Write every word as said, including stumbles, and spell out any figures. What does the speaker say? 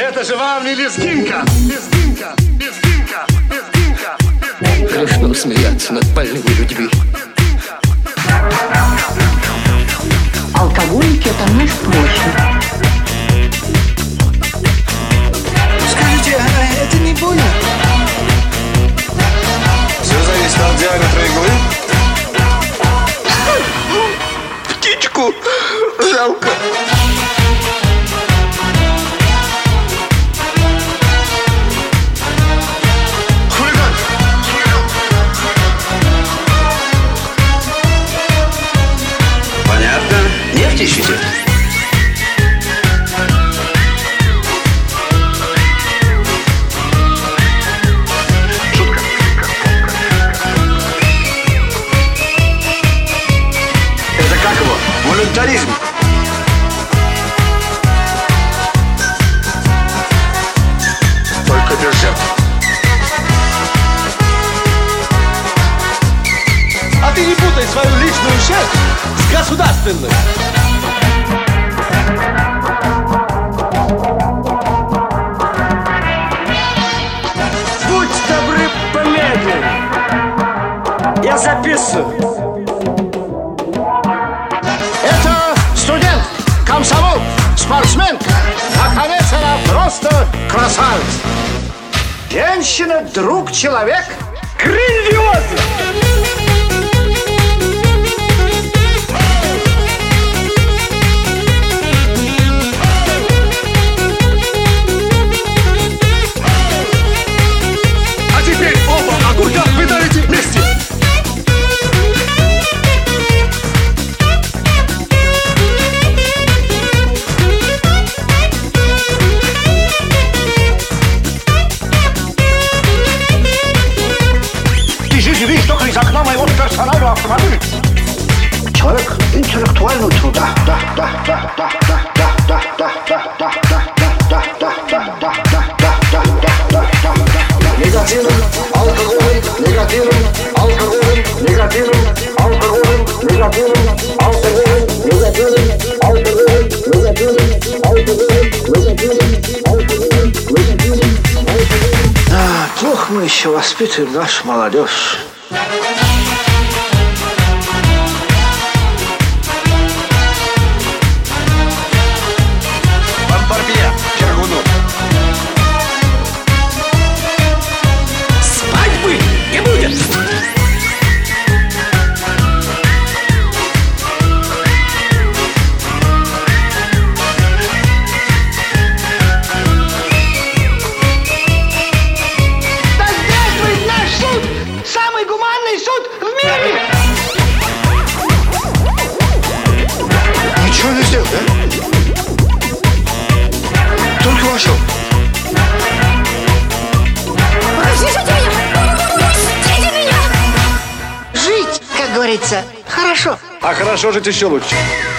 Это же вам не лезгинка. Лезгинка, лезгинка, лезгинка, лезгинка. Грешно смеяться над больными людьми. Алкоголики — это наш прошлое. Скажите, а это не больно? Все зависит от диаметра иглы. Птичку жалко. Хулиган! Понятно. Нефть ищете? Шутка. Это как его? Волюнтаризм. Только без жертв. А ты не путай свою личную счастье с государственной. Будь добры, помедленнее. Я записываю. Это студент, комсомол, спортсмен. Наконец, она просто красавица. Женщина, друг, человек. Грандиозно! А теперь оба огурка вы дарите вместе. Ты же видишь только из окна моего персонального автомобиля. Человек интеллектуального труда. Да, да, да, да, да, да, да, да, да, да, да, да, да, да, да, да, да, да, да, да. Негативным алкоголем, негативным алкоголем, негативным алкоголем, негативным алкоголем, негативным алкоголем, негативным алкоголем, негативным алкоголем, негативным алкоголем. А, плохо мы еще воспитываем нашу молодежь. Бомбарбье, Чаргуну. Свадьбы не будет! Да здравствует наш суд! Самый гуманный суд в мире! Ничего не сделал, да? Только вошел. Разрешите меня! Пустите меня! Жить, как говорится, хорошо. А хорошо жить еще лучше.